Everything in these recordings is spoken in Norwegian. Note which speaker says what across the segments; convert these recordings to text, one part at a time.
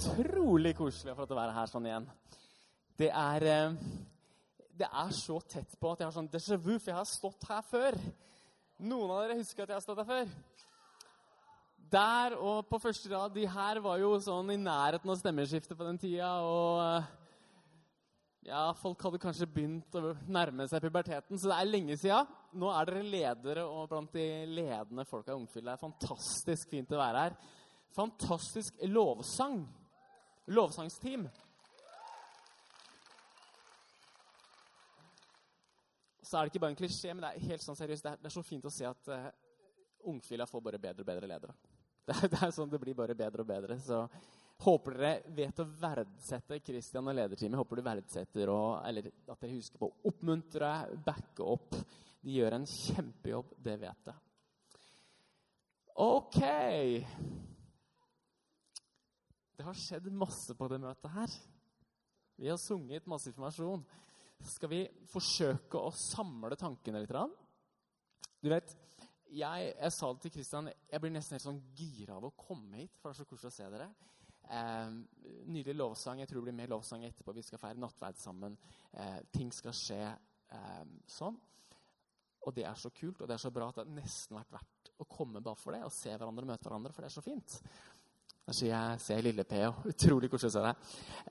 Speaker 1: utrolig koselig for å være her sånn igjen. Det er så tett på at jeg har sånn déjà vu, for jeg har stått her før. Noen av dere husker at jeg har stått her før. Der og på første rad, de her var jo sånn i nærheten av stemmeskiftet på den tida, og ja, folk hadde kanskje begynt å nærme seg puberteten, så det er lenge siden. Nå er dere ledere, og blant de ledende folk av Ungfyll. Det er fantastisk fint å være her. Fantastisk lovsangsteam. Så er det ikke bare en klisjé, men det er helt sånn seriøst. Det er så fint å se at Ungfylla får bare bedre og bedre ledere. Det er sånn det blir bare bedre og bedre. Så håper dere vet å verdsette Kristian og lederteamet. Håper du verdsetter, eller at dere husker på å oppmuntre, backe opp. De gjør en kjempejobb, det vet jeg. Ok. Det har skjedd masse på det møtet her. Vi har sunget masse informasjon. Skal vi forsøke å samle tankene litt? Du vet, jeg sa det til Kristian, jeg blir nesten helt sånn gira av å komme hit, for det er så koselig å se dere. Nydelig lovsang, jeg tror det blir mer lovsang etterpå, vi skal feire nattverd sammen. Ting skal skje sånn. Og det er så kult, og det er så bra at det nesten har vært verdt å komme bare for det, og se hverandre, møte hverandre, for det er så fint. Der sier jeg, ser Lille P, og utrolig koselig å se deg.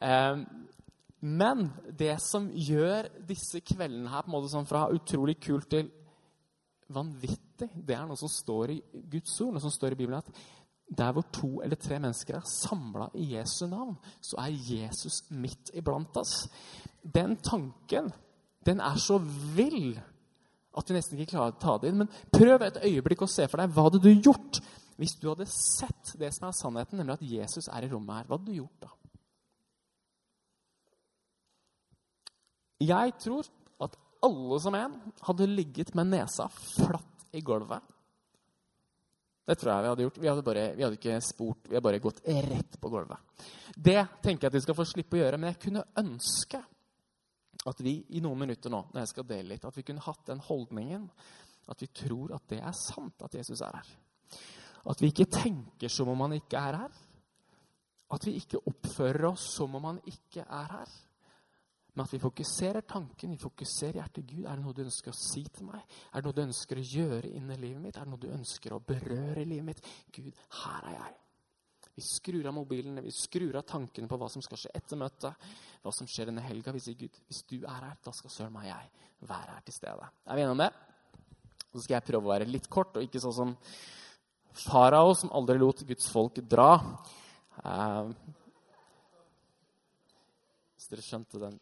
Speaker 1: Men det som gjør disse kveldene her på en måte sånn fra utrolig kult til vanvittig, det er noe som står i Guds ord, noe som står i Bibelen, at der hvor 2 eller 3 mennesker er samlet i Jesu navn, så er Jesus midt iblant oss. Den tanken, den er så vill at vi nesten ikke klarer å ta det inn. Men prøv et øyeblikk å se for deg, hva hadde du gjort hvis du hadde sett det som er sannheten, nemlig at Jesus er i rommet her? Hva hadde du gjort da? Jeg tror at alle som en hadde ligget med nesa flatt i gulvet. Det tror jeg vi hadde gjort. Vi hadde ikke spurt, vi hadde bare gått rett på gulvet. Det tenker jeg at vi skal få slippe å gjøre, men jeg kunne ønske at vi i noen minutter nå, når jeg skal dele litt, at vi kunne hatt den holdningen, at vi tror at det er sant at Jesus er her. At vi ikke tenker som om han ikke er her. At vi ikke oppfører oss som om han ikke er her. Men at vi fokuserer tanken, vi fokuserer hjertet. Gud, er det noe du ønsker å si til meg? Er det noe du ønsker å gjøre inn i livet mitt? Er det noe du ønsker å berøre i livet mitt? Gud, her er jeg. Vi skrur av mobilene, vi skrur av tankene på hva som skal skje etter møtet, hva som skjer denne helga. Vi sier, Gud, hvis du er her, da skal søren meg jeg være her til stede. Er vi enige om det? Så skal jeg prøve å være litt kort, og ikke sånn som Farao, som aldri lot Guds folk dra. Hvis dere skjønte den.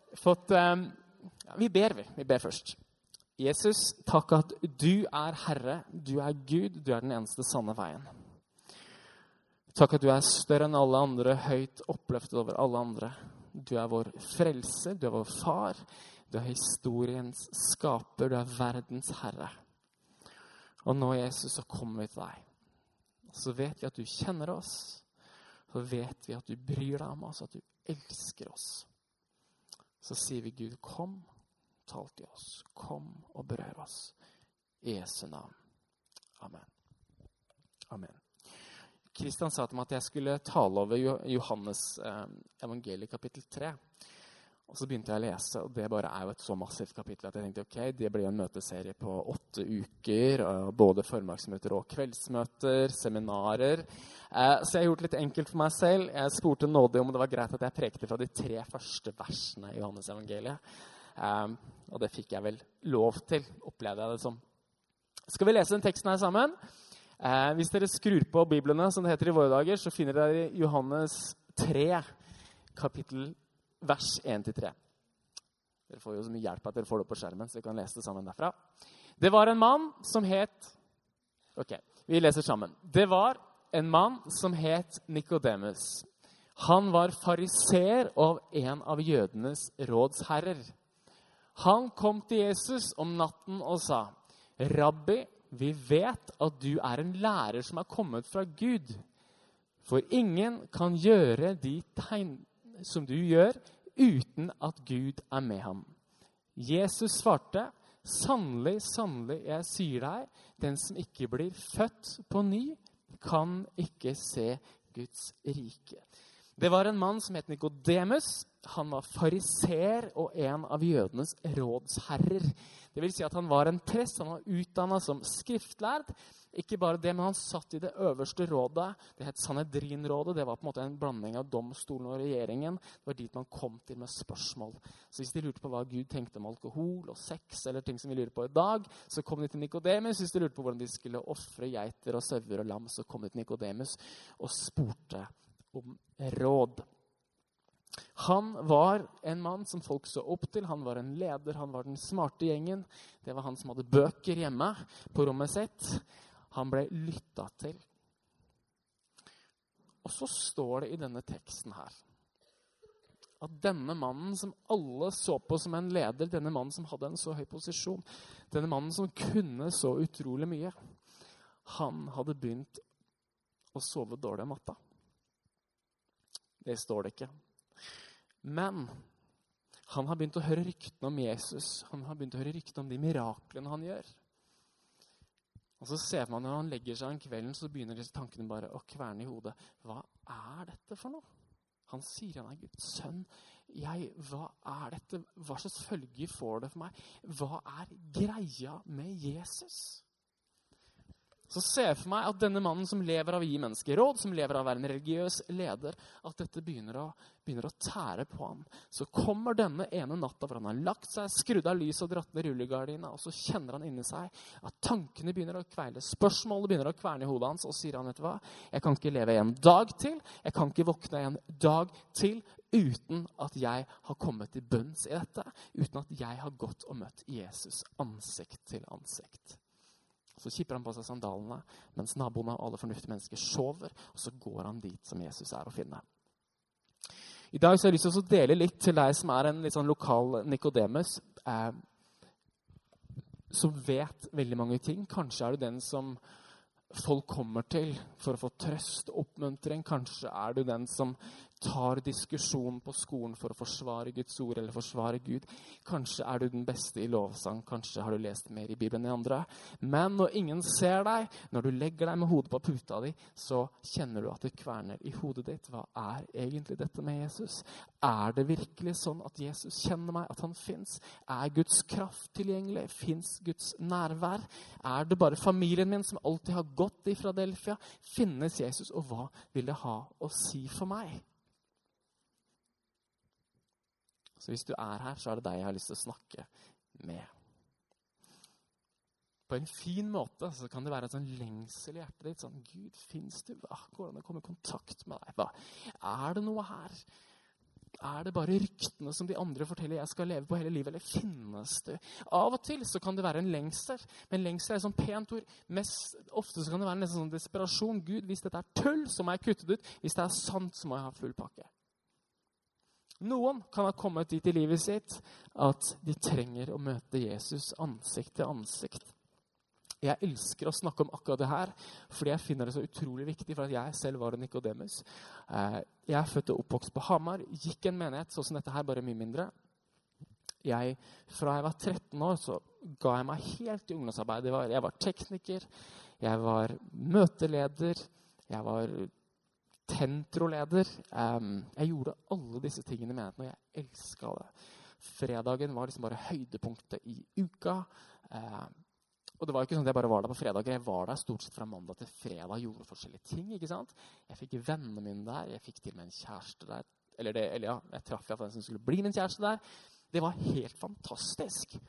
Speaker 1: Vi ber først. Jesus, takk at du er Herre, du er Gud, du er den eneste sanne veien. Takk at du er større enn alle andre, høyt oppløftet over alle andre. Du er vår frelse, du er vår far, du er historiens skaper, du er verdens Herre. Og nå, Jesus, så kommer vi til deg. Så vet vi at du kjenner oss, så vet vi at du bryr deg om oss, at du elsker oss. Så sier vi, Gud, kom, tal til oss, kom og berør oss. I Jesu navn. Amen. Amen. Kristian sa til meg at jeg skulle tale over Johannes evangeliet kapittel 3. Og så begynte jeg å lese, og det bare er jo et så massivt kapittel at jeg tenkte, ok, det blir en møteserie på 8 uker, både formiddagsmøter og kveldsmøter, seminarer. Så jeg har gjort litt enkelt for meg selv. Jeg spurte nådig om det var greit at jeg prekte fra de 3 første versene i Johannes evangeliet. Og det fikk jeg vel lov til, opplevde jeg det som. Skal vi lese den teksten her sammen? Hvis dere skrur på Biblene, som det heter i våre dager, så finner dere Johannes 3, kapittel vers 1-3. Dere får jo så mye hjelp at dere får det på skjermen, så vi kan lese det sammen derfra. Det var en mann som het... Ok, vi leser sammen. Det var en mann som het Nikodemus. Han var fariseer og en av jødenes rådsherrer. Han kom til Jesus om natten og sa, «Rabbi, vi vet at du er en lærer som er kommet fra Gud, for ingen kan gjøre de tegn som du gjør, uten at Gud er med ham.» Jesus svarte, «Sannelig, sannelig, jeg sier deg, den som ikke blir født på ny, kan ikke se Guds rike.» Det var en mann som het Nikodemus. Han var fariser og en av jødenes rådsherrer. Det vil si at han var en prest, han var utdannet som skriftlærd. Ikke bare det, men han satt i det øverste rådet. Det het Sanhedrin-rådet. Det var på en måte en blanding av domstolen og regjeringen. Det var dit man kom til med spørsmål. Så hvis de lurte på hva Gud tenkte om alkohol og sex, eller ting som vi lurer på i dag, så kom de til Nikodemus. Hvis de lurte på hvordan de skulle offre geiter og sauer og lam, så kom de til Nikodemus og spurte om råd. Han var en mann som folk så opp til. Han var en leder, han var den smarte gjengen. Det var han som hadde bøker hjemme på rommet sitt. Han ble lyttet til. Og så står det i denne teksten her at denne mannen som alle så på som en leder, denne mannen som hadde en så høy posisjon, denne mannen som kunne så utrolig mye, han hadde begynt å sove dårlig om natta. Det står det ikke. Men han har begynt å høre ryktene om Jesus. Han har begynt å høre ryktene om de miraklene han gjør. Og så ser man når han legger seg en kvelden, så begynner disse tankene bare å kverne i hodet. Hva er dette for noe? Han sier han er Guds sønn. Hva er dette? Hva slags følger får det for meg? Hva er greia med Jesus? Så ser jeg for meg at denne mannen som lever av å gi mennesker råd, som lever av å være en religiøs leder, at dette begynner å tære på ham. Så kommer denne ene natta hvor han har lagt seg, skrudd av lyset og dratt ned rullegardina, og så kjenner han inni seg at tankene begynner å kveile, spørsmålet begynner å kverne i hodet hans, og sier han, vet du hva, jeg kan ikke leve en dag til, jeg kan ikke våkne en dag til, uten at jeg har kommet til bunns i dette, uten at jeg har gått og møtt Jesus ansikt til ansikt. Så kipper han på seg sandalene, mens naboene og alle fornuftige mennesker sover, og så går han dit som Jesus er å finne. I dag så har jeg lyst til å dele litt til deg som er en litt sånn lokal Nikodemus, som vet veldig mange ting. Kanskje er du den som folk kommer til for å få trøst og oppmuntring. Kanskje er du den som tar diskusjon på skolen for å forsvare Guds ord eller forsvare Gud. Kanskje er du den beste i lovsang. Kanskje har du lest mer i Bibelen enn andre. Men når ingen ser deg, når du legger deg med hodet på puta di, så kjenner du at det kverner i hodet ditt. Hva er egentlig dette med Jesus? Er det virkelig sånn at Jesus kjenner meg, at han finnes? Er Guds kraft tilgjengelig? Finnes Guds nærvær? Er det bare familien min som alltid har gått i Philadelphia? Finnes Jesus, og hva vil det ha å si for meg? Så hvis du er her, så er det deg jeg har lyst til å snakke med. På en fin måte så kan det være en sånn lengsel i hjertet ditt. Sånn, Gud, finnes du? Går det an å komme i kontakt med deg? Er det noe her? Er det bare ryktene som de andre forteller jeg skal leve på hele livet, eller finnes du? Av og til så kan det være en lengsel, men lengsel er et sånn pent ord. Ofte så kan det være en sånn desperasjon. Gud, hvis dette er tull, så må jeg kutte det ut. Hvis det er sant, så må jeg ha full pakke. Noen kan ha kommet dit i livet sitt at de trenger å møte Jesus ansikt til ansikt. Jeg elsker å snakke om akkurat det her, fordi jeg finner det så utrolig viktig, for at jeg selv var en Nikodemus. Jeg er født og oppvokst på Hamar, gikk en menighet, sånn som dette her, bare mye mindre. Fra jeg var 13 år, så ga jeg meg helt i ungdomsarbeid. Jeg var tekniker, jeg var møteleder, jeg var tentroleder. Jeg gjorde alle disse tingene i menigheten, og jeg elsket det. Fredagen var liksom bare høydepunktet i uka. Og det var jo ikke sånn at jeg bare var der på fredager. Jeg var der stort sett fra mandag til fredag, gjorde forskjellige ting, ikke sant? Jeg fikk vennene mine der, jeg fikk til med en kjæreste der. Jeg traff i hvert fall den som skulle bli min kjæreste der. Det var helt fantastisk.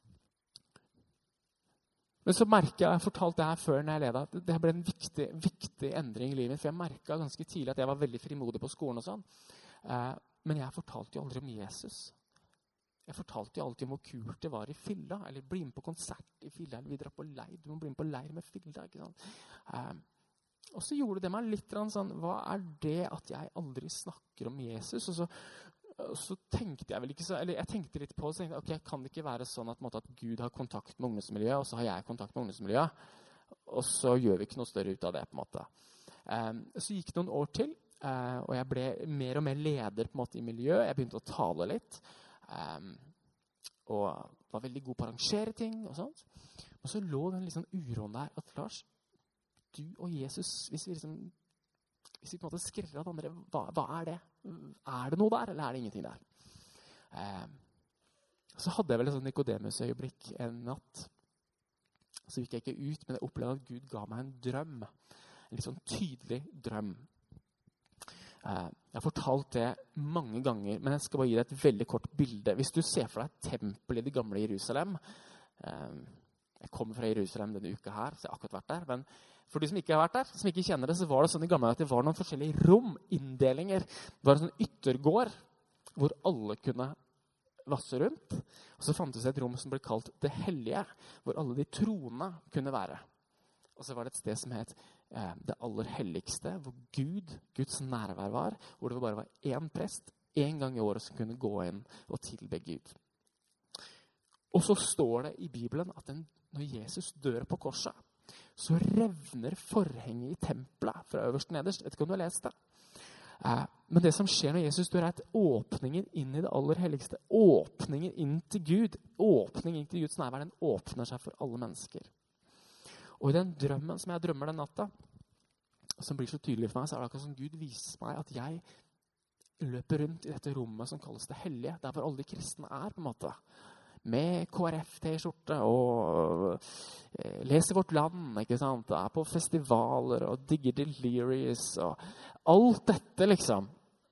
Speaker 1: Men så merket jeg fortalt det her før når jeg ledet, at det ble en viktig endring i livet. For jeg merket ganske tidlig at jeg var veldig frimodig på skolen og sånn. Men jeg fortalte jo aldri om Jesus. Jeg fortalte jo alltid om hvor kult det var i Fylla, eller bli med på konsert i Fylla, eller vi drar på leir. Du må bli med på leir med Fylla, ikke sant? Og så gjorde det meg litt sånn, hva er det at jeg aldri snakker om Jesus? Og så tenkte jeg vel ikke så, eller jeg tenkte litt på det, så tenkte jeg, ok, kan det ikke være sånn at Gud har kontakt med ungdomsmiljøet, og så har jeg kontakt med ungdomsmiljøet, og så gjør vi ikke noe større ut av det, på en måte. Så gikk det noen år til, og jeg ble mer og mer leder på en måte i miljøet. Jeg begynte å tale litt, og var veldig god på å arrangere ting og sånt. Og så lå den litt sånn uroen der, at Lars, du og Jesus, hvis vi på en måte skreller at andre, hva er det? det noe der, eller det ingenting der? Så hadde jeg vel et sånt Nikodemus-øyeblikk en natt. Så gikk jeg ikke ut, men jeg opplevde at Gud ga meg en drøm. En litt sånn tydelig drøm. Jeg har fortalt det mange ganger, men jeg skal bare gi deg et veldig kort bilde. Hvis du ser for deg et tempel i det gamle Jerusalem. Jeg kommer fra Jerusalem denne uka her, så jeg har akkurat vært der. Men for de som ikke har vært der, som ikke kjenner det, så var det sånn i gamle at det var noen forskjellige rom, inndelinger. Det var en sånn yttergård, hvor alle kunne vasse rundt. Og så fantes det et rom som ble kalt det hellige, hvor alle de troende kunne være. Og så var det et sted som het det aller helligste, hvor Guds nærvær var, hvor det bare var én prest, en gang i året som kunne gå inn og tilbe Gud. Og så står det i Bibelen at når Jesus dør på korset, så revner forhenget i tempelet fra øverst til nederst. Jeg vet ikke om du har lest det. Men det som skjer når Jesus dør, at åpningen inn i det aller helligste, åpningen inn til Gud, åpningen inn til Guds nærvær, den åpner seg for alle mennesker. Og i den drømmen som jeg drømmer den natta, som blir så tydelig for meg, så det akkurat som Gud viser meg at jeg løper rundt i dette rommet som kalles det hellige, der hvor alle de kristne på en måte. Med KrF-T-skjorte og leser Vårt Land, ikke sant? På festivaler og digger Delirious og alt dette, liksom.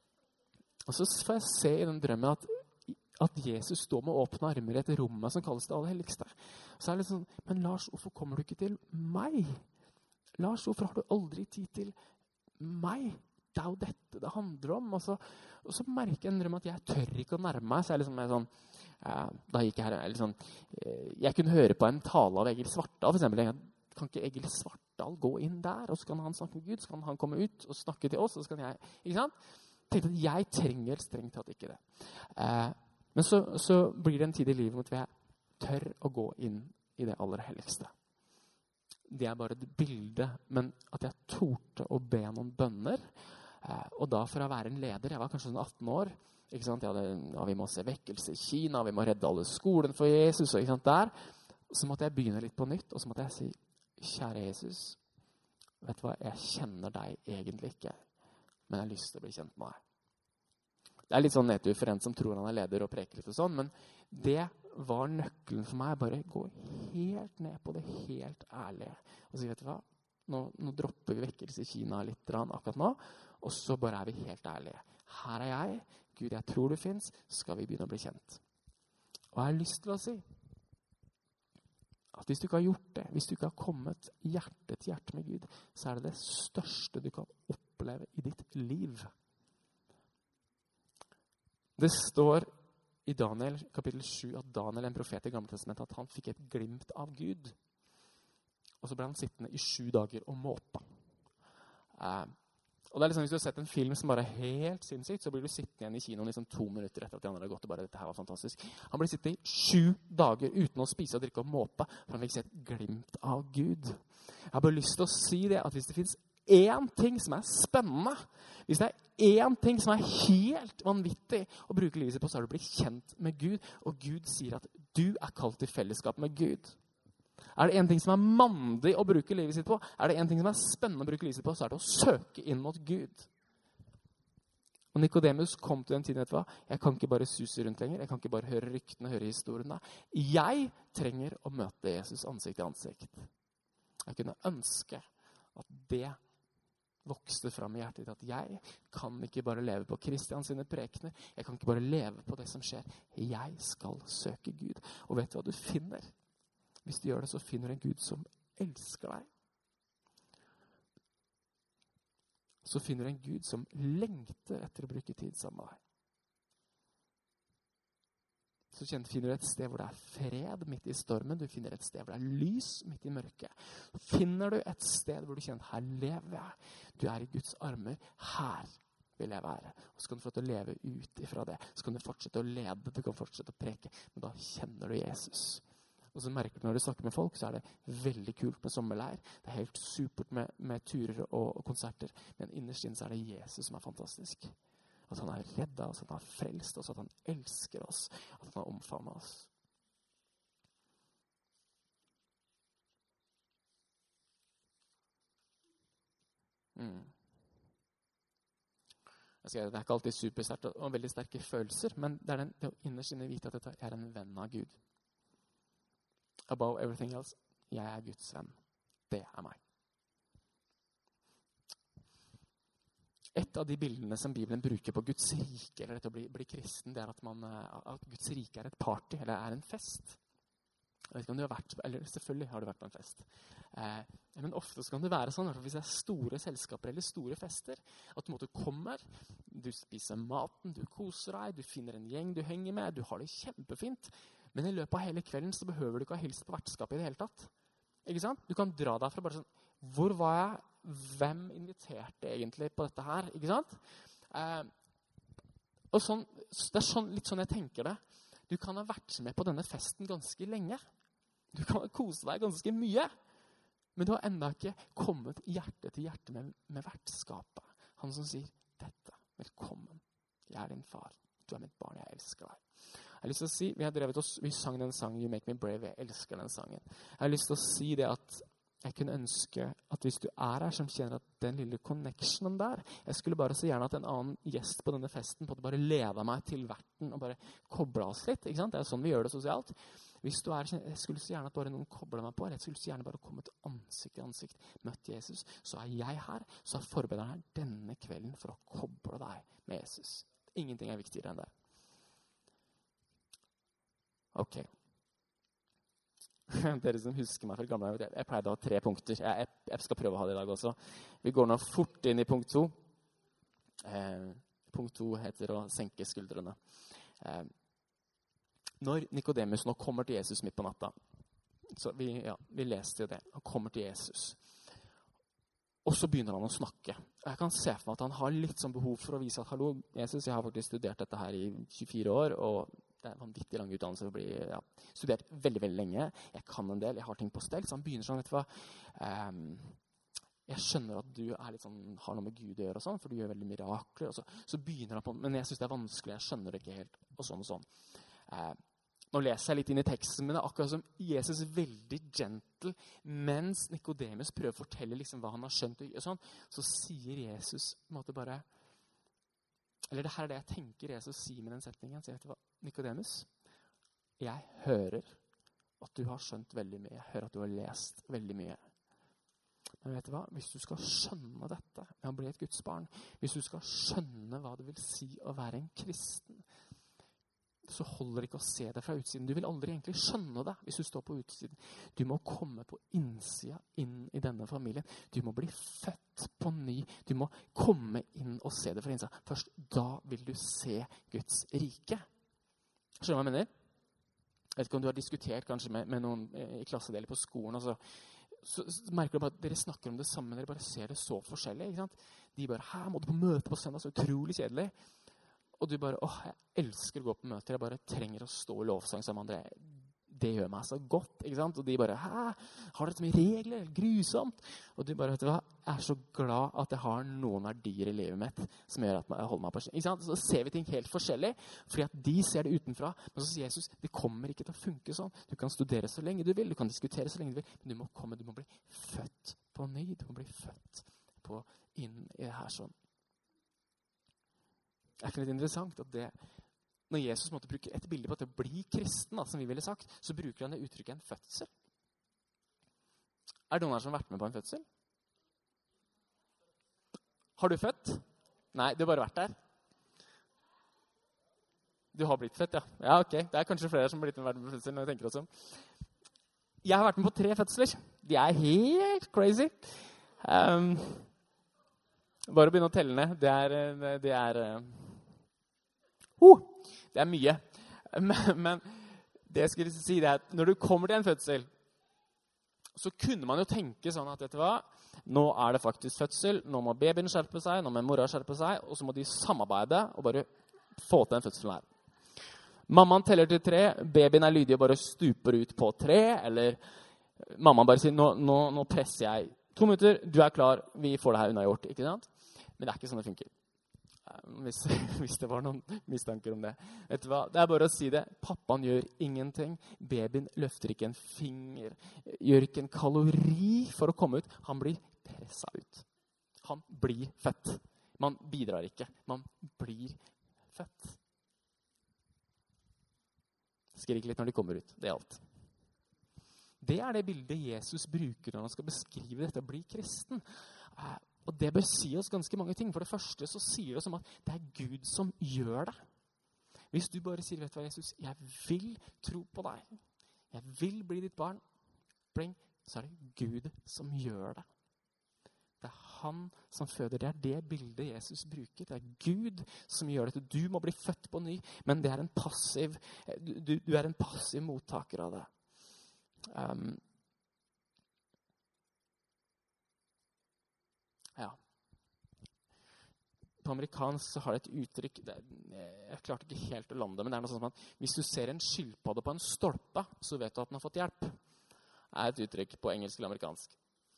Speaker 1: Og så får jeg se i den drømmen at Jesus står med åpne armer i et rommet som kalles det aller helligste. Så det litt sånn, men Lars, hvorfor kommer du ikke til meg? Lars, hvorfor har du aldri tid til meg? Det jo dette det handler om. Og så merker jeg en drøm at jeg tør ikke å nærme meg. Så jeg liksom sånn, da gikk jeg her, liksom, jeg kunne høre på en tale av Egil Svartdal, for eksempel. Kan ikke Egil Svartdal gå inn der, og så kan han snakke med Gud, så kan han komme ut og snakke til oss, og så kan jeg, ikke sant? Tenkte at jeg trenger strengt tatt ikke det. Men så blir det en tid i livet hvor jeg tør å gå inn i det aller helligste. Det bare et bilde, men at jeg torde å be noen bønner. Og da for å være en leder, jeg var kanskje sånn 18 år, ikke sant? Vi må se vekkelse i Kina, vi må redde alle skolen for Jesus, og ikke sant, der. Så måtte jeg begynne litt på nytt, og så måtte jeg si, kjære Jesus, vet du hva, jeg kjenner deg egentlig ikke, men jeg har lyst til å bli kjent med deg. Det litt sånn nedtur for en som tror han leder og preker litt og sånn, men det var nøkkelen for meg, bare gå helt ned på det helt ærlige. Og så vet du hva, nå dropper vi vekkelse i Kina litt akkurat nå, og så bare vi helt ærlige. Her jeg, Gud, jeg tror du finnes, skal vi begynne å bli kjent. Og jeg har lyst til å si, at hvis du ikke har gjort det, hvis du ikke har kommet hjerte til hjerte med Gud, så det største du kan oppleve i ditt liv. Det står i Daniel kapittel 7 at Daniel, en profet i Gamle Testamentet, at han fikk et glimt av Gud. Og så ble han sittende i 7 dager og måpe. Og det liksom, hvis du har sett en film som bare helt sinnssykt, så blir du sittende igjen i kinoen liksom 2 minutter etter at de andre har gått, og bare, dette her var fantastisk. Han ble sittende i 7 dager uten å spise og drikke og måpe, for han fikk se et glimt av Gud. Jeg har bare lyst til å si det, at hvis det finnes én ting som spennende, hvis det én ting som helt vanvittig å bruke livet sitt på, så det å bli kjent med Gud, og Gud sier at du kalt i fellesskap med Gud. Det en ting som mandig å bruke livet sitt på, det en ting som spennende å bruke livet sitt på, så det å søke inn mot Gud. Og Nikodemus kom til den tiden, vet du hva? Jeg kan ikke bare suse rundt lenger, jeg kan ikke bare høre ryktene, høre historiene. Jeg trenger å møte Jesus ansikt til ansikt. Jeg kunne ønske at det vokste fram i hjertet ditt, at jeg kan ikke bare leve på Kristian sine prekener, jeg kan ikke bare leve på det som skjer, jeg skal søke Gud. Og vet du hva du finner? Hvis du gjør det, så finner du en Gud som elsker deg. Så finner du en Gud som lengter etter å bruke tid sammen med deg. Så finner du et sted hvor det fred midt i stormen. Du finner et sted hvor det lys midt i mørket. Finner du et sted hvor du kjenner, her lever jeg. Du i Guds armer. Her vil jeg være. Og så kan du få til å leve ut ifra det. Så kan du fortsette å lede, du kan fortsette å preke. Men da kjenner du Jesus. Og så merker du når du snakker med folk, så det veldig kult med sommerleir. Det helt supert med turer og konserter. Men innerst inne så det Jesus som fantastisk. At han reddet oss, at han frelst oss, at han elsker oss, at han har omfavnet oss. Det er ikke alltid supersterkt og veldig sterke følelser, men det er det å innerst inne vite at jeg er en venn av Gud. Above everything else, jeg er Guds venn. Det er meg. Et av de bildene som Bibelen bruker på Guds rike, eller dette å bli kristen, det er at Guds rike er et party, eller er en fest. Jeg vet ikke om du har vært, eller selvfølgelig har du vært på en fest. Men ofte så kan det være sånn, hvis det er store selskaper eller store fester, at du kommer, du spiser maten, du koser deg, du finner en gjeng du henger med, du har det kjempefint. Men i løpet av hele kvelden så behøver du ikke ha hilst på vertskapet i det hele tatt. Ikke sant? Du kan dra derfra bare sånn, hvor var jeg? Hvem inviterte egentlig på dette her? Ikke sant? Og sånn, det er litt sånn jeg tenker det. Du kan ha vært med på denne festen ganske lenge. Du kan kose deg ganske mye. Men du har enda ikke kommet hjerte til hjerte med vertskapet. Han som sier, dette, velkommen. Jeg er din far. Du er mitt barn, jeg elsker deg. Jeg har lyst til å si, vi sang den sangen, You Make Me Brave, jeg elsker den sangen. Jeg har lyst til å si det at jeg kunne ønske at hvis du er her som kjenner at den lille connectionen der, jeg skulle bare så gjerne at en annen gjest på denne festen på at bare leda meg til verten og bare kobla oss litt, ikke sant? Det er sånn vi gjør det sosialt. Hvis du er, jeg skulle så gjerne at bare noen kobler meg på, eller jeg skulle så gjerne bare komme til ansikt i ansikt, møtt Jesus, så er jeg her, så er forbederen her denne kvelden for å koble deg med Jesus. Ingenting er viktigere enn det. Ok. Dere som husker meg fra gamle, jeg pleide å ha 3 punkter. Jeg skal prøve å ha det i dag også. Vi går nå fort inn i punkt 2. Punkt 2 heter å senke skuldrene. Når Nikodemus nå kommer til Jesus midt på natta, så vi leste jo det, han kommer til Jesus. Og så begynner han å snakke. Jeg kan se for meg at han har litt sånn behov for å vise at, hallo, Jesus, jeg har faktisk studert dette her i 24 år, og det er en vanvittig lang utdannelse for å bli studert veldig, veldig lenge. Jeg kan en del, jeg har ting på stell. Så han begynner sånn, vet du hva, jeg skjønner at du er litt sånn, har noe med Gud å gjøre og sånn, for du gjør veldig mirakler. Og så begynner han på, men jeg synes det er vanskelig, jeg skjønner det ikke helt, og sånn og sånn. Nå leser jeg litt inn i teksten, men det er akkurat som Jesus er veldig gentle, mens Nikodemus prøver å fortelle liksom hva han har skjønt og sånn, så sier Jesus på en måte bare, eller det her er det jeg tenker Jesus sier med den setningen, så jeg vet hva, Nikodemus, jeg hører at du har skjønt veldig mye, jeg hører at du har lest veldig mye. Men vet du hva, hvis du skal skjønne dette med å bli et Guds barn, hvis du skal skjønne hva det vil si å være en kristen, så holder det ikke å se det fra utsiden. Du vil aldri egentlig skjønne det hvis du står på utsiden. Du må komme på innsida inn i denne familien. Du må bli født på ny. Du må komme inn og se det fra innsida. Først da vil du se Guds rike. Skjønner du hva jeg mener? Jeg vet ikke om du har diskutert kanskje med noen i klassedeler på skolen, og så merker du bare at dere snakker om det samme, dere bare ser det så forskjellig, ikke sant? De bare, her må du på møte på søndag, så utrolig kjedelig. Og du bare, jeg elsker å gå på møter, jeg bare trenger å stå i lovsang sammen med andre. Det gjør meg så godt, ikke sant? Og de bare, har dere så mye regler? Grusomt. Og du bare, vet du hva, jeg er så glad at jeg har noen verdier i livet mitt som gjør at jeg holder meg på. Ikke sant? Så ser vi ting helt forskjellig, fordi at de ser det utenfra. Men så sier Jesus, det kommer ikke til å funke sånn. Du kan studere så lenge du vil, du kan diskutere så lenge du vil, men du må komme, du må bli født på ny, du må bli født inn i det her sånn. Det er ikke litt interessant at når Jesus måtte bruke et bilde på at det blir kristen, som vi ville sagt, så bruker han det uttrykket en fødsel. Er det noen her som har vært med på en fødsel? Har du født? Nei, du har bare vært der. Du har blitt født, ja. Ja, ok. Det er kanskje flere som har blitt med på fødsel når jeg tenker også. Jeg har vært med på 3 fødsler. De er helt crazy. Bare å begynne å telle ned. Det er mye. Men det jeg skulle si det er at når du kommer til en fødsel, så kunne man jo tenke sånn at, vet du hva, nå er det faktisk fødsel, nå må babyen skjerpe seg, nå må mora skjerpe seg, og så må de samarbeide og bare få til en fødsel her. Mammaen teller til 3, babyen er lydig og bare stuper ut på 3, eller mammaen bare sier, nå presser jeg 2 minutter, du er klar, vi får det her unnagjort, ikke sant? Men det er ikke sånn det funker. Hvis det var noen mistanker om det. Vet du hva? Det er bare å si det. Pappaen gjør ingenting. Babyen løfter ikke en finger. Gjør ikke en kalori for å komme ut. Han blir presset ut. Han blir født. Man bidrar ikke. Man blir født. Skrik litt når de kommer ut. Det er alt. Det er det bildet Jesus bruker når han skal beskrive dette å bli kristen. Og det bør si oss ganske mange ting. For det første så sier det oss om at det er Gud som gjør det. Hvis du bare sier, vet du hva, Jesus, jeg vil tro på deg. Jeg vil bli ditt barn. Så er det Gud som gjør det. Det er han som føder. Det er det bildet Jesus bruker. Det er Gud som gjør dette. Du må bli født på ny, men det er en passiv, du er en passiv mottaker av det. Ja. På amerikansk så har det et uttrykk, jeg klarte ikke helt å lande, men det er noe sånt som at hvis du ser en skilpadde på en stolpe, så vet du at den har fått hjelp. Det er et uttrykk på engelsk eller amerikansk.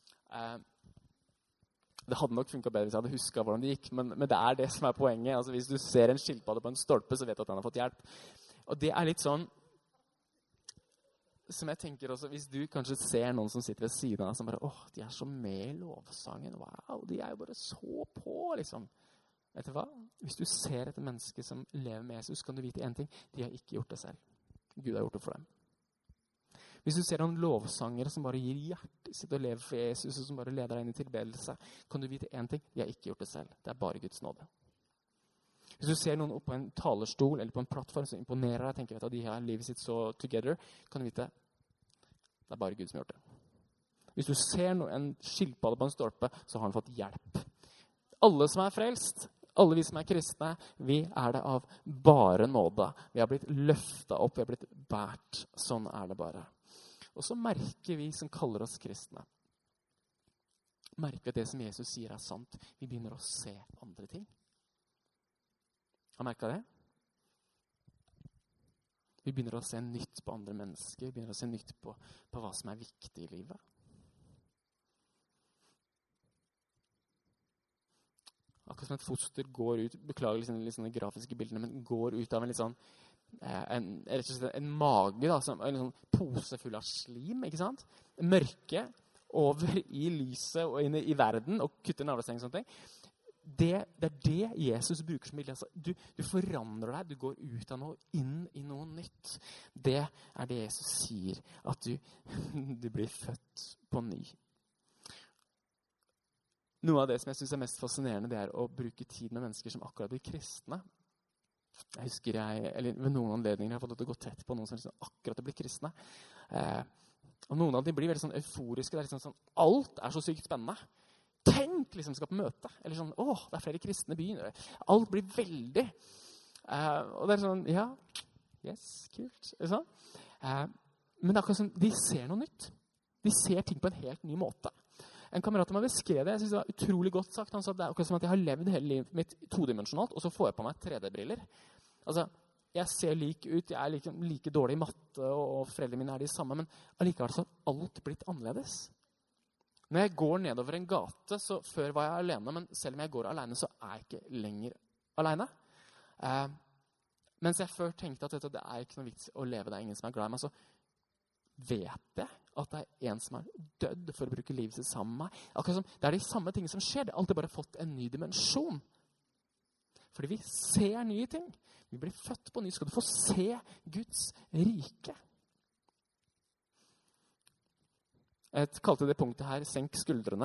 Speaker 1: Det hadde nok funket bedre hvis jeg hadde husket hvordan det gikk, men det er det som er poenget. Altså, hvis du ser en skilpadde på en stolpe, så vet du at den har fått hjelp. Og det er litt sånn, som jeg tenker også, hvis du kanskje ser noen som sitter ved siden av deg, som bare, de er så med i lovsangen, wow, de er jo bare så på, liksom. Vet du hva? Hvis du ser et menneske som lever med Jesus, kan du vite en ting, de har ikke gjort det selv. Gud har gjort det for dem. Hvis du ser noen lovsangere som bare gir hjertet sitt og lever for Jesus, og som bare leder deg inn i tilbedelse, kan du vite en ting, de har ikke gjort det selv. Det er bare Guds nåde. Hvis du ser noen oppe på en talerstol eller på en plattform som imponerer deg, tenker vet du, de har livet sitt så together, kan du vite, det er bare Gud som har gjort det. Hvis du ser en skilpadde på en stolpe, så har han fått hjelp. Alle som er frelst, alle vi som er kristne, vi er det av bare nåde. Vi har blitt løftet opp, vi har blitt bært. Sånn er det bare. Og så merker vi som kaller oss kristne, merker at det som Jesus sier er sant. Vi begynner å se andre ting. Har du merket det? Vi begynner å se nytt på andre mennesker. Vi begynner å se nytt på hva som er viktig i livet. Akkurat som et foster går ut, beklager litt sånne grafiske bildene, men går ut av en litt sånn, en mage, da, en sånn pose full av slim, ikke sant? Mørke over i lyset og inn i verden, og kutter navlesteng og sånne ting. Det er det Jesus bruker som bilde. Altså, du forandrer deg, du går ut av noe, inn i noe nytt. Det er det Jesus sier, at du blir født på ny. Noe av det som jeg synes er mest fascinerende, det er å bruke tid med mennesker som akkurat blir kristne. Jeg husker eller ved noen anledninger har jeg fått lov til å gå tett på noen som liksom akkurat blir kristne. Og noen av dem blir veldig sånn euforiske. Det er liksom sånn, alt er så sykt spennende. Tenk liksom skal på møte. Eller sånn, det er flere kristne i byen. Alt blir veldig. Og det er sånn, ja, yes, kult. Sånn. Men det er akkurat sånn, de ser noe nytt. De ser ting på en helt ny måte. En kamerat av meg beskrev det, jeg synes det var utrolig godt sagt. Han sa at det er akkurat som at jeg har levd hele livet mitt todimensjonalt, og så får jeg på meg 3D-briller. Altså, jeg ser lik ut, jeg er like dårlig i matte, og foreldrene mine er de samme, men allikevel så har alt blitt annerledes. Når jeg går nedover en gate, så før var jeg alene, men selv om jeg går alene, så er jeg ikke lenger alene. Mens jeg før tenkte at det er ikke noe vits å leve, det er ingen som er glad i meg, så vet jeg at det er en som er dødd for å bruke livet sitt sammen med meg. Akkurat som, det er de samme tingene som skjer. Det har alltid bare fått en ny dimensjon. Fordi vi ser nye ting. Vi blir født på ny. Skal du få se Guds rike? Jeg kalte det punktet her senk skuldrene.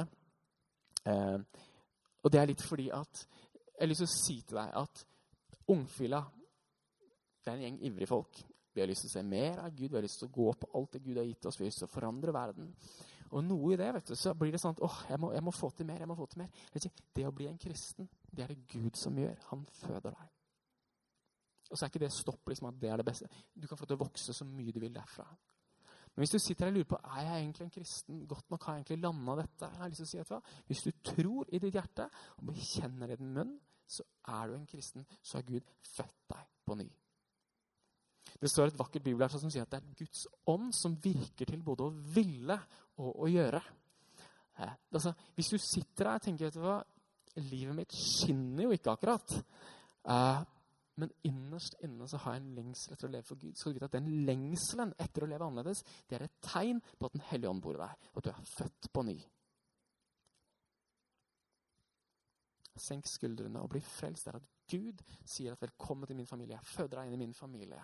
Speaker 1: Og det er litt fordi at jeg har lyst til å si til deg at ungfila, det er en gjeng ivrige folk. Vi har lyst til å se mer av Gud, vi har lyst til å gå på alt det Gud har gitt oss, vi har lyst til å forandre verden. Og noe i det, vet du, så blir det sånn at, jeg må få til mer, jeg må få til mer. Det å bli en kristen, det er det Gud som gjør. Han føder deg. Og så er ikke det stopp, liksom, at det er det beste. Du kan få til å vokse så mye du vil derfra. Men hvis du sitter her og lurer på, er jeg egentlig en kristen? Godt nok har jeg egentlig landet dette. Jeg har lyst til å si, vet du hva? Hvis du tror i ditt hjerte, og bekjenner i din munn, så er du en kristen, så har Gud født deg på ny. Det står et vakkert bibelvers som sier at det er Guds ånd som virker til både å ville og å gjøre. Altså, hvis du sitter her og tenker, vet du hva, livet mitt skinner jo ikke akkurat. Men innerst inne så har jeg en lengsel etter å leve for Gud. Så du vet at den lengselen etter å leve annerledes, det er et tegn på at den hellige ånd bor i deg, og at du er født på ny. Senk skuldrene og bli frelst. Det er at Gud sier at velkommen til min familie. Jeg føder deg inn i min familie.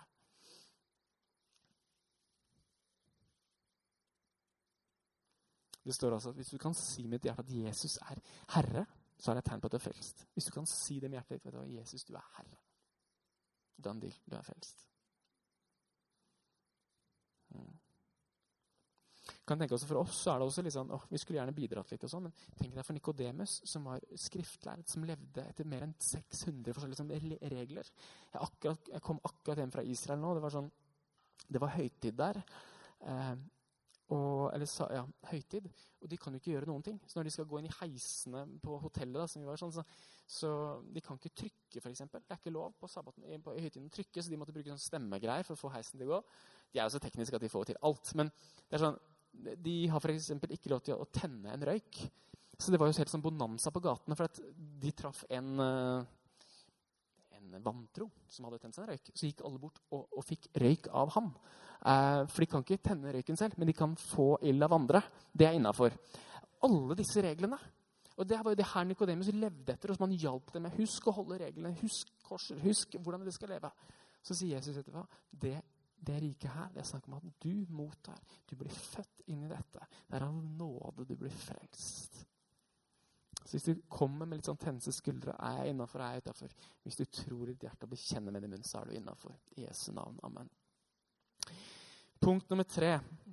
Speaker 1: Det står altså at hvis du kan si med ditt hjerte at Jesus er Herre, så er det et tegn på at du er frelst. Hvis du kan si det med hjertet ditt, vet du hva, Jesus, du er Herre. Done deal, du er frelst. Kan tenke også for oss, så er det også litt sånn, vi skulle gjerne bidratt litt og sånn, men tenk deg for Nikodemus, som var skriftlært, som levde etter mer enn 600 forskjellige regler. Jeg kom akkurat hjem fra Israel nå, det var høytid der, høytid, og de kan jo ikke gjøre noen ting. Så når de skal gå inn i heisene på hotellet, da, som vi var sånn, så de kan ikke trykke, for eksempel. Det er ikke lov på sabbaten, på høytiden å trykke, så de måtte bruke sånn stemmegreier for å få heisen til å gå. De er jo så tekniske at de får til alt, men det er sånn, de har for eksempel ikke lov til å tenne en røyk. Så det var jo helt sånn bonanza på gatene, for at de traff en vantro som hadde tent seg en røyk. Så gikk alle bort og fikk røyk av ham. For de kan ikke tenne røyken selv, men de kan få ild av andre. Det er innenfor. Alle disse reglene. Og det var jo det her Nikodemus levde etter, og som han hjalp dem med. Husk å holde reglene, husk korser, husk hvordan de skal leve. Så sier Jesus etter hva? Det rike her, det er snakk om at du mottar. Du blir født inn i dette. Det er av nåde du blir frelst. Så hvis du kommer med litt sånn tense skuldre, er jeg innenfor, er jeg utenfor. Hvis du tror i ditt hjerte og bekjenner med din munn, så er du innenfor. I Jesu navn. Amen. Punkt nummer 3.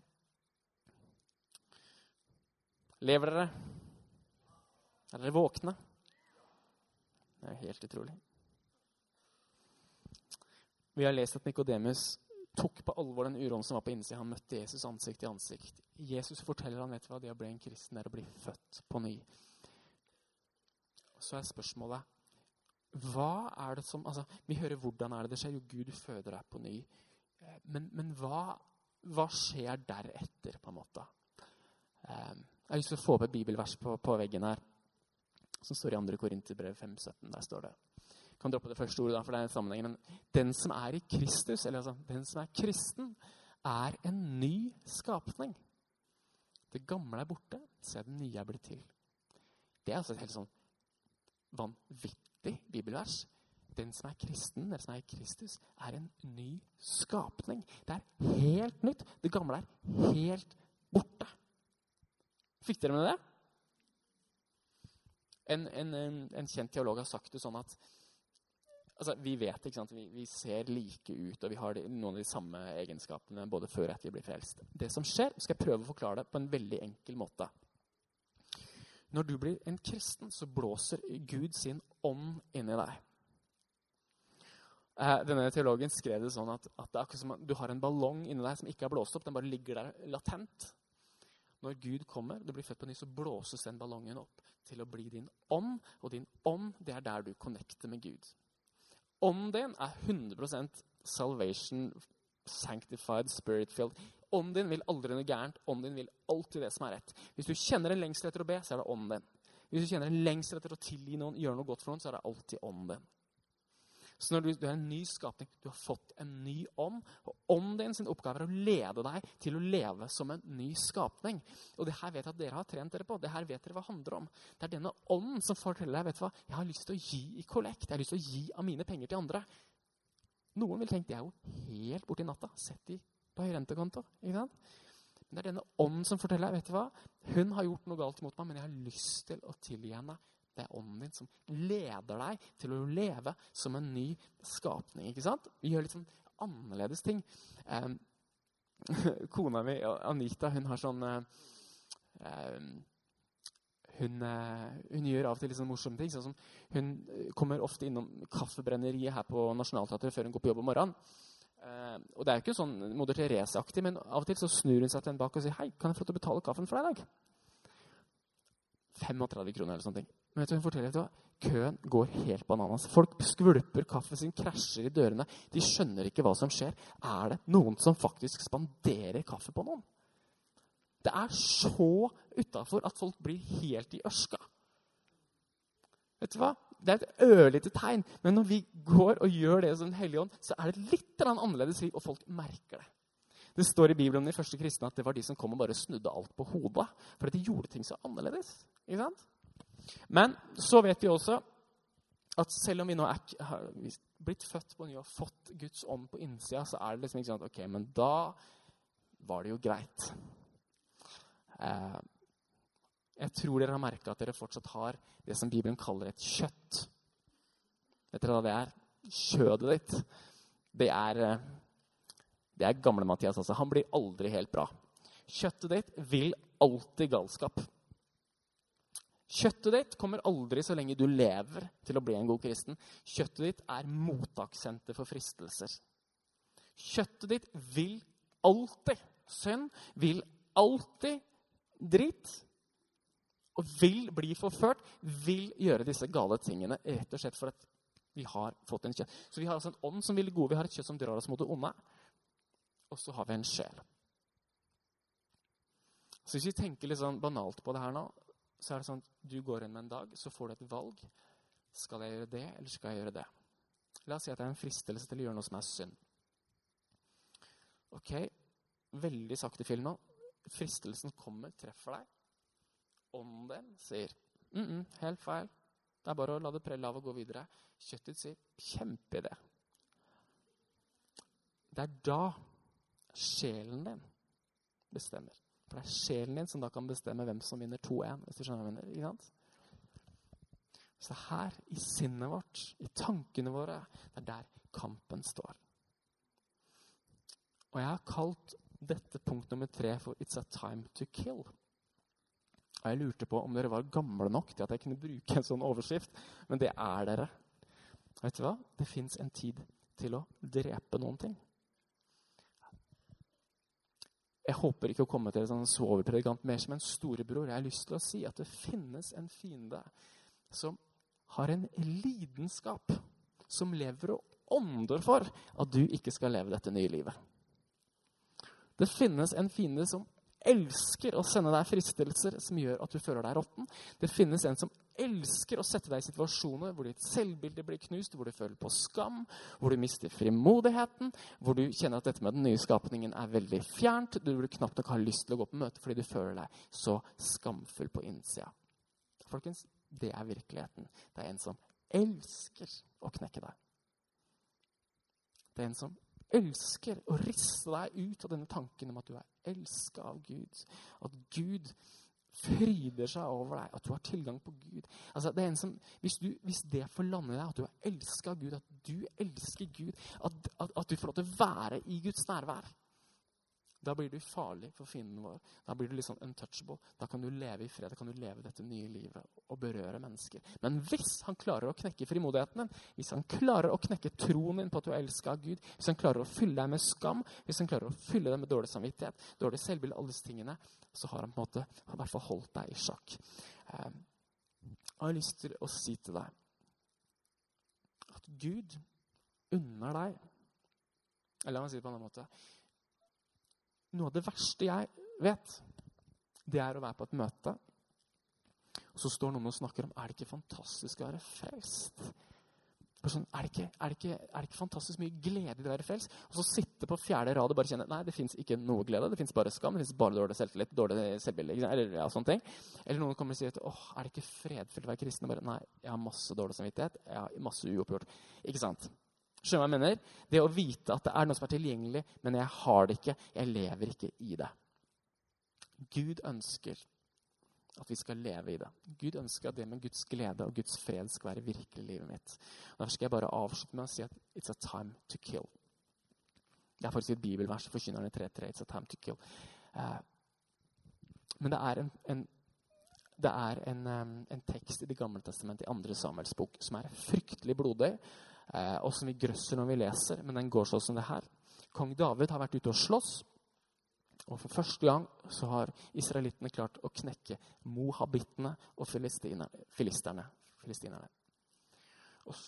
Speaker 1: Lever dere? Er dere våkne? Det er helt utrolig. Vi har lest at Nikodemus tok på alvor den uroen som var på innsiden. Han møtte Jesus ansikt i ansikt. Jesus forteller han, vet du hva, det å bli en kristen er å bli født på ny. Så er spørsmålet, hva er det som, vi hører hvordan er det skjer, jo Gud føder deg på ny. Men hva skjer deretter, på en måte? Jeg har lyst til å få opp et bibelvers på veggen her, som står i 2. Korinterbrev 5:17, der står det. Jeg kan droppe det første ordet da, for det er en sammenheng, men den som er i Kristus, eller den som er kristen, er en ny skapning. Det gamle er borte, så det nye er blitt til. Det er altså et helt sånn vanvittig bibelvers. Den som er kristen, den som er i Kristus, er en ny skapning. Det er helt nytt. Det gamle er helt borte. Fikk dere med det? En kjent teolog har sagt det sånn at vi vet, ikke sant? Vi ser like ut, og vi har noen av de samme egenskapene både før og etter vi blir frelst. Det som skjer, skal jeg prøve å forklare det på en veldig enkel måte. Når du blir en kristen, så blåser Gud sin ånd inn i deg. Denne teologen skrev det sånn at det er akkurat som at du har en ballong inni deg som ikke er blåst opp, den bare ligger der latent. Når Gud kommer, du blir født på ny, så blåses den ballongen opp til å bli din ånd, og din ånd, det er der du connecter med Gud. Ånden din er 100% salvation, sanctified, spirit-filled. Ånden din vil aldri noe gærent. Ånden din vil alltid det som er rett. Hvis du kjenner en lengsel etter å be, så er det ånden din. Hvis du kjenner en lengsel etter å tilgi noen, gjøre noe godt for noen, så er det alltid ånden din. Så når du er en ny skapning, du har fått en ny ånd, og ånden din sin oppgave er å lede deg til å leve som en ny skapning. Og det her vet jeg at dere har trent dere på. Det her vet dere hva det handler om. Det er denne ånden som forteller deg, vet du hva, jeg har lyst til å gi i kollekt. Jeg har lyst til å gi av mine penger til andre. Noen vil tenke, det er jo helt borti natta. Sett de på høyrentekonto, ikke sant? Men det er denne ånden som forteller deg, vet du hva, hun har gjort noe galt mot meg, men jeg har lyst til å tilgi henne. Det er ånden din som leder deg til å leve som en ny skapning, ikke sant? Vi gjør litt sånn annerledes ting. Kona mi, Anita, hun har sånn... Hun gjør av og til litt sånn morsomme ting. Sånn som hun kommer ofte innom kaffebrenneriet her på Nationaltheatret før hun går på jobb om morgenen. Og det er jo ikke sånn Moder Teresa-aktig, men av og til så snur hun seg til en bak og sier, hei, kan jeg få lov til å betale kaffen for deg i dag? 35 kroner eller sånne ting. Men vet du, hun forteller at køen går helt bananas. Folk skvulper kaffen sin, krasjer i dørene. De skjønner ikke hva som skjer. Er det noen som faktisk spanderer kaffe på noen? Det er så utenfor at folk blir helt i ørska. Vet du hva? Det er et ørlite tegn. Men når vi går og gjør det som en hellig ånd, så er det litt annerledes liv, og folk merker det. Det står i Bibelen om de første kristne at det var de som kom og bare snudde alt på hodet. For de gjorde ting så annerledes. Ikke sant? Men så vet vi også At selv om vi nå har blitt født på ny og fått Guds ånd på innsida, så det liksom ikke sånn at, ok, men da var det jo greit. Jeg tror dere har merket at dere fortsatt har det som Bibelen kaller et kjøtt. Vet dere hva det er? Kjødet ditt. Det er gamle Mathias, altså. Han blir aldri helt bra. Kjøttet ditt vil alltid galskap. Kjøttet ditt kommer aldri så lenge du lever til å bli en god kristen. Kjøttet ditt er mottakssenter for fristelser. Kjøttet ditt vil alltid synd, vil alltid dritt, og vil bli forført, vil gjøre disse gale tingene, rett og slett for at vi har fått en kjøtt. Så vi har altså en ånd som vil det gode, vi har et kjøtt som drar oss mot det onde, og så har vi en sjel. Så hvis vi tenker litt sånn banalt på det her nå, så det sånn at du går inn med en dag, så får du et valg. Skal jeg gjøre det, eller skal jeg gjøre det? La oss si at det er en fristelse til å gjøre noe som er synd. Ok, veldig sakte film nå. Fristelsen kommer, treffer deg. Ånden sier, helt feil. Det er bare å la det prelle av og gå videre. Kjøttet sier, kjempeidé. Det er da sjelen din bestemmer. For det er sjelen din som da kan bestemme hvem som vinner 2-1, hvis du skjønner hva jeg mener, ikke sant? Så her, i sinnet vårt, i tankene våre, det er der kampen står. Og jeg har kalt dette punkt nummer 3 for It's a time to kill. Og jeg lurte på om dere var gamle nok til at jeg kunne bruke en sånn overskrift, men det er dere. Vet du hva? Det finnes en tid til å drepe noen ting. Jeg håper ikke å komme til en sånn svovelpredikant mer som en storebror. Jeg har lyst til å si at det finnes en fiende som har en lidenskap, som lever og ånder for at du ikke skal leve dette nye livet. Det finnes en fiende som elsker å sende deg fristelser som gjør at du føler deg råtten. Det finnes en som elsker å sette deg i situasjoner hvor ditt selvbilde blir knust, hvor du føler på skam, hvor du mister frimodigheten, hvor du kjenner at dette med den nye skapningen er veldig fjernt, hvor du knapt nok har lyst til å gå på møte fordi du føler deg så skamfull på innsida. Folkens, det er virkeligheten. Det er en som elsker å knekke deg. Det er en som elsker å riste deg ut av denne tanken om at du er elsket av Gud. At Gud fryder seg over deg, at du har tilgang på Gud. Altså, det er en som, hvis det får lande deg, at du er elsket av Gud, at du elsker Gud, at du får lov til å være i Guds nærvær, da blir du farlig for fienden vår. Da blir du litt sånn untouchable. Da kan du leve i fred, da kan du leve dette nye livet og berøre mennesker. Men hvis han klarer å knekke frimodigheten din, hvis han klarer å knekke troen din på at du er elsket av Gud, hvis han klarer å fylle deg med skam, hvis han klarer å fylle deg med dårlig samvittighet, dårlig selvbilde, alle disse tingene, så har han på en måte i hvert fall holdt deg i sjakk. Jeg har lyst til å si til deg at Gud unner deg, eller la meg si det på en annen måte, noe av det verste jeg vet, det er å være på et møte, og så står noen og snakker om, er det ikke fantastisk å være frelst? Sånn, er det ikke fantastisk mye glede i å være frelst? Og så sitte på 4. rad og bare kjenne, nei, det finnes ikke noe glede, det finnes bare skam, det finnes bare dårlig selvtillit, dårlig selvbilde, eller ja, sånne ting. Eller noen kommer og sier, er det ikke fredfullt å være kristen? Og bare, nei, jeg har masse dårlig samvittighet, jeg har masse uoppgjort. Ikke sant? Skjønner hva jeg mener? Det å vite at det er noe som er tilgjengelig, men jeg har det ikke, jeg lever ikke i det. Gud ønsker at vi skal leve i det. Gud ønsker at det med Guds glede og Guds fred skal være virkelig i livet mitt. Derfor skal jeg bare avslutte med å si at it's a time to kill. Det er faktisk et bibelvers, Forkynnerne 3:3, it's a time to kill. Men det er en tekst i Det gamle testamentet, i 2. Samuels bok, som er fryktelig blodig, og som vi grøsser når vi leser, men den går sånn som det her. Kong David har vært ute og slåss, og for første gang så har israelittene klart å knekke mohabittene og filisterne. Og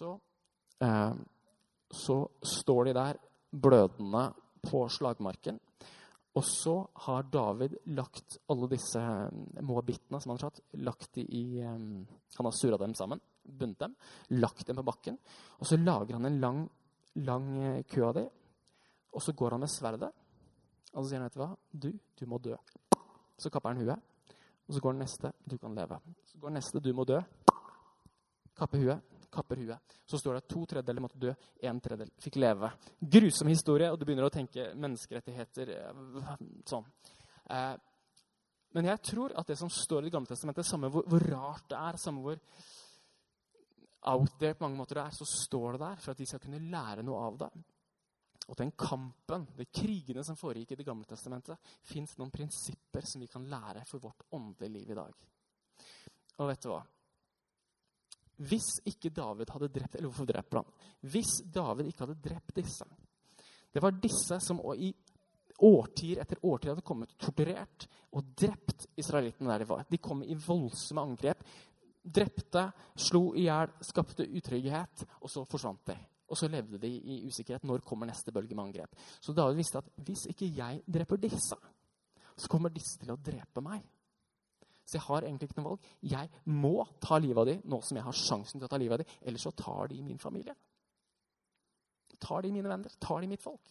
Speaker 1: så står de der blødende på slagmarken, og så har David lagt alle disse moabittene som han har tatt, han har surret dem sammen, bundet dem, lagt dem på bakken, og så lager han en lang kø av dem, og så går han med sverdet, og så sier han, vet du hva? Du må dø. Så kapper han huet, og så går den neste, du kan leve. Så går den neste, du må dø. Kappe huet, kapper huet. Så står det at 2/3 måtte dø, 1/3 fikk leve. Grusom historie, og du begynner å tenke menneskerettigheter, sånn. Men jeg tror at det som står i Det gamle testamentet, samme hvor rart det er, samme hvor out there på mange måter det er, så står det der for at de skal kunne lære noe av det. Og den kampen, de krigene som foregikk i Det gamle testamentet, finnes noen prinsipper som vi kan lære for vårt åndelige liv i dag. Og vet du hva? Hvis ikke David hadde drept, eller hvorfor dreper han? Hvis David ikke hadde drept disse, det var disse som i årtier etter årtier hadde kommet torturert og drept israelittene der de var. De kom i voldsomme angrep, drepte, slo ihjel, skapte utrygghet, og så forsvant de. Og så levde de i usikkerhet. Når kommer neste bølge med angrep? Så David visste at hvis ikke jeg dreper disse, så kommer disse til å drepe meg. Så jeg har egentlig ikke noe valg. Jeg må ta livet av dem nå som jeg har sjansen til å ta livet av dem, ellers så tar de min familie. Tar de mine venner, tar de mitt folk.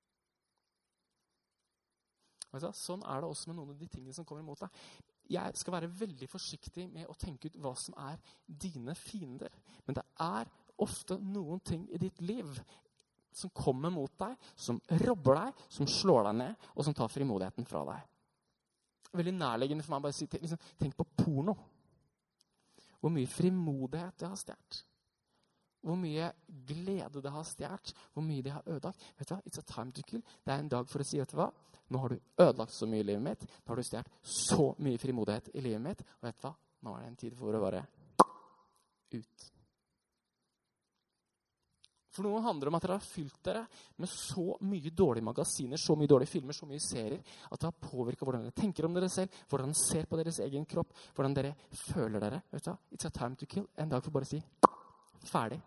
Speaker 1: Altså, sånn er det også med noen av de tingene som kommer imot deg. Jeg skal være veldig forsiktig med å tenke ut hva som er dine fiender. Men det er ofte noen ting i ditt liv som kommer mot deg, som robber deg, som slår deg ned, og som tar frimodigheten fra deg. Veldig nærliggende for meg bare å si, liksom, tenk på porno. Hvor mye frimodighet det har stjert. Hvor mye glede det har stjert. Hvor mye det har ødelagt. Vet du hva? It's a time to kill. Det er en dag for å si, vet du hva? Nå har du ødelagt så mye i livet mitt. Nå har du stjert så mye frimodighet i livet mitt. Og vet du hva? Nå er det en tid for å bare ut. For noen handler om at dere har fylt dere med så mye dårlige magasiner, så mye dårlige filmer, så mye serier, at det har påvirket hvordan dere tenker om dere selv, hvordan dere ser på deres egen kropp, hvordan dere føler dere. Vet du hva? It's a time to kill. En dag for bare å si ferdig.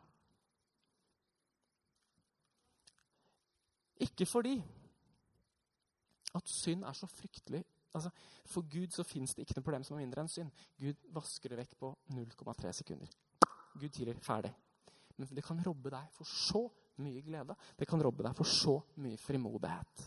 Speaker 1: Ikke fordi at synd er så fryktelig. Altså, for Gud så finnes det ikke noe problem som er mindre enn synd. Gud vasker det vekk på 0,3 sekunder. Gud tilgir ferdig. Men det kan robbe deg for så mye glede. Det kan robbe deg for så mye frimodighet.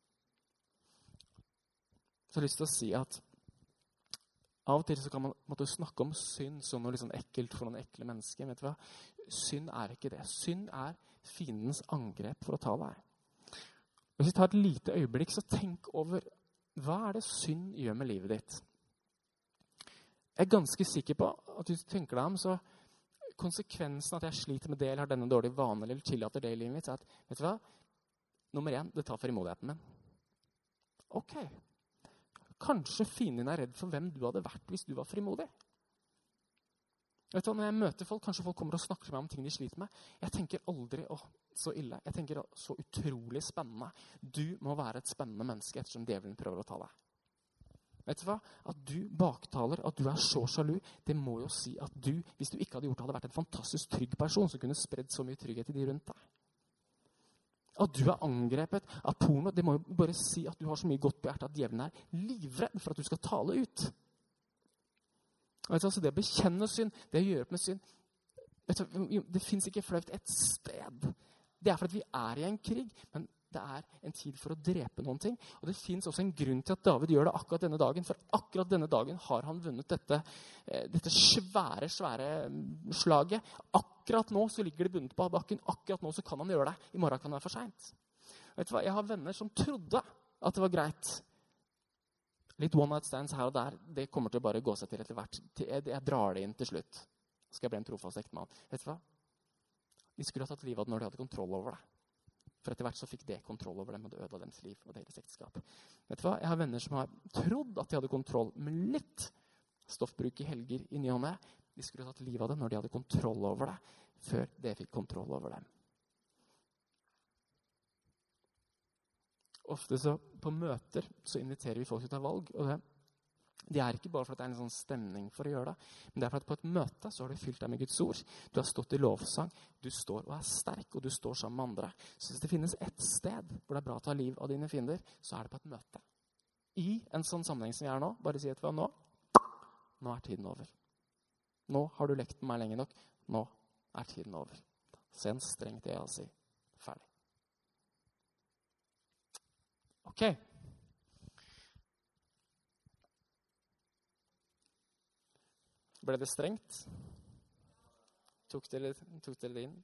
Speaker 1: Så jeg har lyst til å si at av og til så kan man måtte snakke om synd som noe litt sånn ekkelt for noen ekle mennesker. Vet du hva? Synd er ikke det. Synd er fiendens angrep for å ta deg. Hvis vi tar et lite øyeblikk, så tenk over hva er det synd gjør med livet ditt. Jeg er ganske sikker på at hvis du tenker deg om, så konsekvensen at jeg sliter med det, eller har denne dårlige vanen, eller tillater det i livet mitt, så at, vet du hva? Nummer 1, det tar frimodigheten min. Ok. Kanskje fienden din er redd for hvem du hadde vært hvis du var frimodig. Vet du hva, når jeg møter folk, kanskje folk kommer og snakker til meg om ting de sliter med. Jeg tenker aldri, så ille. Jeg tenker, så utrolig spennende. Du må være et spennende menneske ettersom djevelen prøver å ta deg. Vet du hva? At du baktaler, at du er så sjalu, det må jo si at du, hvis du ikke hadde gjort det, hadde vært en fantastisk trygg person som kunne spredd så mye trygghet i de rundt deg. At du er angrepet av porno, det må jo bare si at du har så mye godt på hjertet at djevelen er livredd for at du skal tale ut. Vet du, altså det å bekjenne synd, det å gjøre opp med synd, vet du, det finnes ikke flaut et sted. Det er fordi vi er i en krig, men det er en tid for å drepe noen ting. Og det finnes også en grunn til at David gjør det akkurat denne dagen, for akkurat denne dagen har han vunnet dette svære slaget. Akkurat nå så ligger det bundet på bakken, akkurat nå så kan han gjøre det. I morgen kan det være for sent. Vet du hva, jeg har venner som trodde at det var greit. Litt one night stands her og der, det kommer til å bare gå seg til etter hvert. Jeg drar det inn til slutt. Skal jeg bli en trofast ektemann. Vet du hva? De skulle ha tatt livet av det når de hadde kontroll over det. For etter hvert så fikk det kontroll over dem, og det ødela deres liv og deres ekteskap. Vet du hva? Jeg har venner som har trodd at de hadde kontroll med litt stoffbruk i helger i ny og ne. De skulle ha tatt livet av det når de hadde kontroll over det, før det fikk kontroll over dem. Ofte så på møter så inviterer vi folk til å ta valg, og det er ikke bare for at det er en sånn stemning for å gjøre det, men det er for at på et møte så har du fylt deg med Guds ord. Du har stått i lovsang, du står og er sterk, og du står sammen med andre. Så hvis det finnes et sted hvor det er bra å ta liv av dine fiender, så er det på et møte. I en sånn sammenheng som vi er nå, bare si etterpå, nå er tiden over. Nå har du lekt med meg lenge nok, nå er tiden over. Se en strengt det å si. Ferdig. Ok. Ble det strengt? tok dere det inn?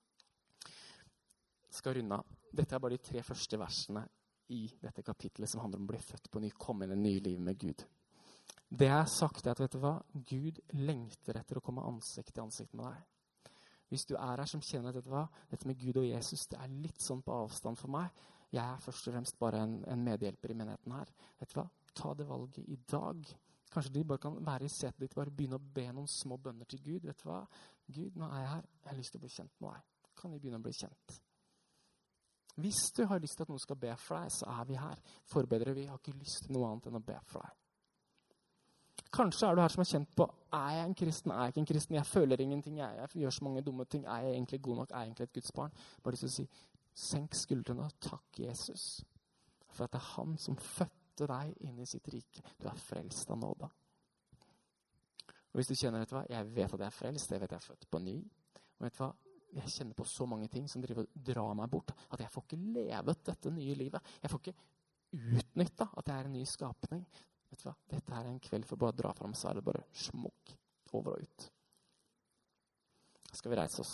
Speaker 1: Skal runde av. Dette bare de 3 første versene i dette kapitlet som handler om å bli født på ny, komme inn i nye liv med Gud. Det jeg har sagt at, vet du hva? Gud lengter etter å komme ansikt til ansikt med deg. Hvis du her som kjenner at, vet du hva? Dette med Gud og Jesus, det litt sånn på avstand for meg. Jeg først og fremst bare en medhjelper i menigheten her. Vet du hva? Ta det valget i dag. Kanskje du bare kan være i setet ditt, bare begynne å be noen små bønner til Gud. Vet du hva? Gud, nå jeg her. Jeg har lyst til å bli kjent med deg. Kan vi begynne å bli kjent? Hvis du har lyst til at noen skal be for deg, så vi her. Forbedrer vi. Har ikke lyst til noe annet enn å be for deg. Kanskje du her som har kjent på, jeg en kristen, jeg ikke en kristen? Jeg føler ingenting, jeg gjør så mange dumme ting. Jeg egentlig god nok? Jeg egentlig et Guds barn? Bare lyst til å si, senk skuldrene og takk Jesus. For at det han som fødte deg inn i sitt rike. Du frelst av nåde. Og hvis du kjenner, vet du hva? Jeg vet at jeg frelst, jeg vet at jeg født på ny. Og vet du hva? Jeg kjenner på så mange ting som driver og drar meg bort, at jeg får ikke levet dette nye livet. Jeg får ikke utnyttet at jeg en ny skapning. Vet du hva? Dette en kveld for bare å dra frem, så det bare smukk over og ut. Skal vi reise oss?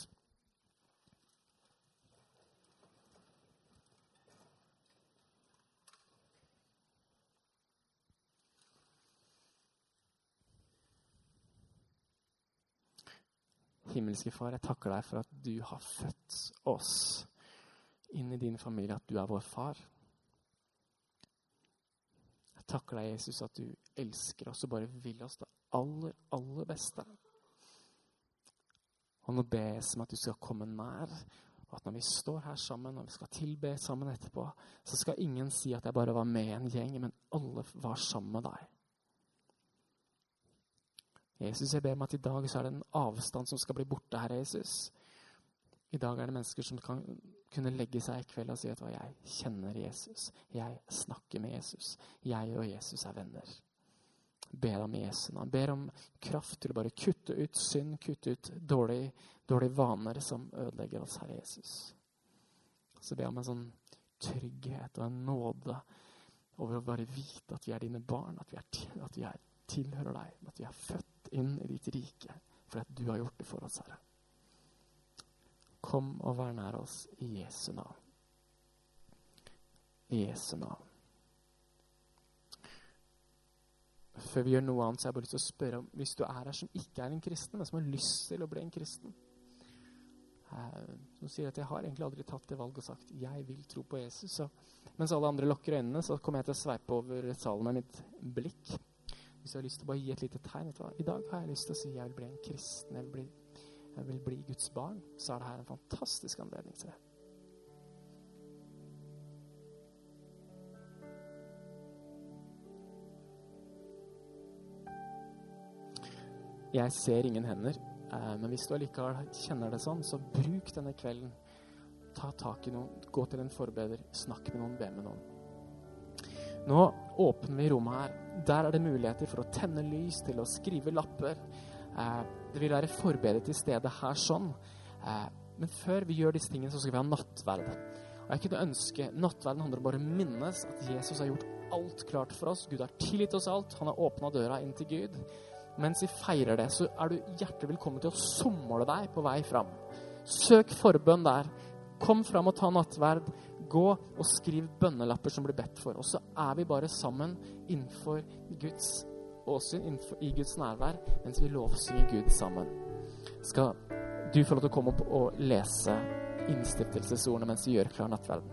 Speaker 1: Himmelske far, jeg takker deg for at du har født oss inn i din familie, at du vår far. Jeg takker deg, Jesus, at du elsker oss og bare vil oss det aller, aller beste. Og nå ber jeg om at du skal komme nær, og at når vi står her sammen, og vi skal tilbe sammen etterpå, så skal ingen si at jeg bare var med i en gjeng, men alle var sammen med deg. Jesus, jeg ber meg at i dag så det en avstand som skal bli borte her, Jesus. I dag det mennesker som kan kunne legge seg i kveld og si at jeg kjenner Jesus. Jeg snakker med Jesus. Jeg og Jesus venner. Ber om Jesus. Han ber om kraft til å bare kutte ut synd, kutte ut dårlige vaner som ødelegger oss, Herre Jesus. Så ber jeg om en sånn trygghet og en nåde over å bare vite at vi dine barn, at vi tilhører deg, at vi født inn i ditt rike, for at du har gjort det for oss, Herre. Kom og vær nær oss i Jesu navn. I Jesu navn. Før vi gjør noe annet, så har jeg bare lyst til å spørre om, hvis du her som ikke en kristen, men som har lyst til å bli en kristen, som sier at jeg har egentlig aldri tatt det valget og sagt, jeg vil tro på Jesus. Så, mens alle andre lukker øynene, så kommer jeg til å sveipe over salen med mitt blikk. Hvis du har lyst til å bare gi et lite tegn, i dag har jeg lyst til å si jeg vil bli en kristen, jeg vil bli Guds barn, så det her en fantastisk anledning til det. Jeg ser ingen hender, men hvis du allikevel kjenner det sånn, så bruk denne kvelden. Ta tak i noen, gå til en forbeder, snakk med noen, be med noen. Nå åpner vi rommet her. Der det muligheter for å tenne lys, til å skrive lapper. Det vil være forberedt til stedet her sånn. Men før vi gjør disse tingene, så skal vi ha nattverd. Og jeg kunne ønske, nattverden handler om bare å minnes at Jesus har gjort alt klart for oss. Gud har tilgitt oss alt. Han har åpnet døra inn til Gud. Mens vi feirer det, så du hjertelig velkommen til å somle deg på vei fram. Søk forbønn der. Kom fram og ta nattverd. Gå og skriv bønnelapper som blir bedt for. Og så vi bare sammen innenfor Guds åsyn, i Guds nærvær, mens vi lovsynger Gud sammen. Skal du få lov til å komme opp og lese innstiftelsesordene mens vi gjør klar nattverden?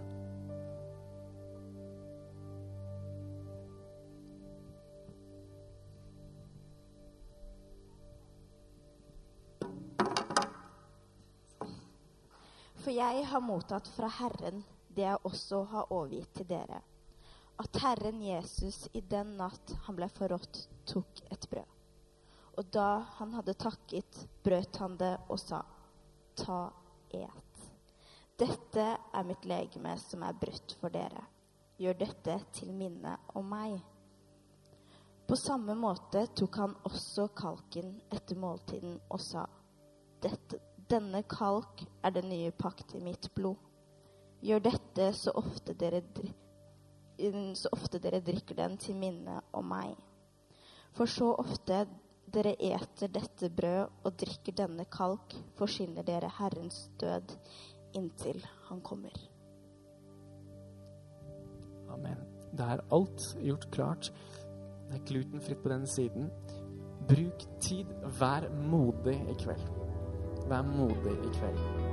Speaker 2: For jeg har mottatt fra Herren det jeg også har overgitt til dere, at Herren Jesus i den natt han ble forrådt tok et brød. Og da han hadde takket, brøt han det og sa, ta, et. Dette mitt legeme som brutt for dere. Gjør dette til minne om meg. På samme måte tok han også kalken etter måltiden og sa, denne kalk den nye pakt i mitt blod. Gjør dette så ofte dere drikker den til minne om meg. For så ofte dere eter dette brød og drikker denne kalk, forsyner dere Herrens død inntil han kommer.
Speaker 1: Amen. Det er alt gjort klart. Det er glutenfritt på den siden. Bruk tid. Vær modig i kveld. Vær modig i kveld.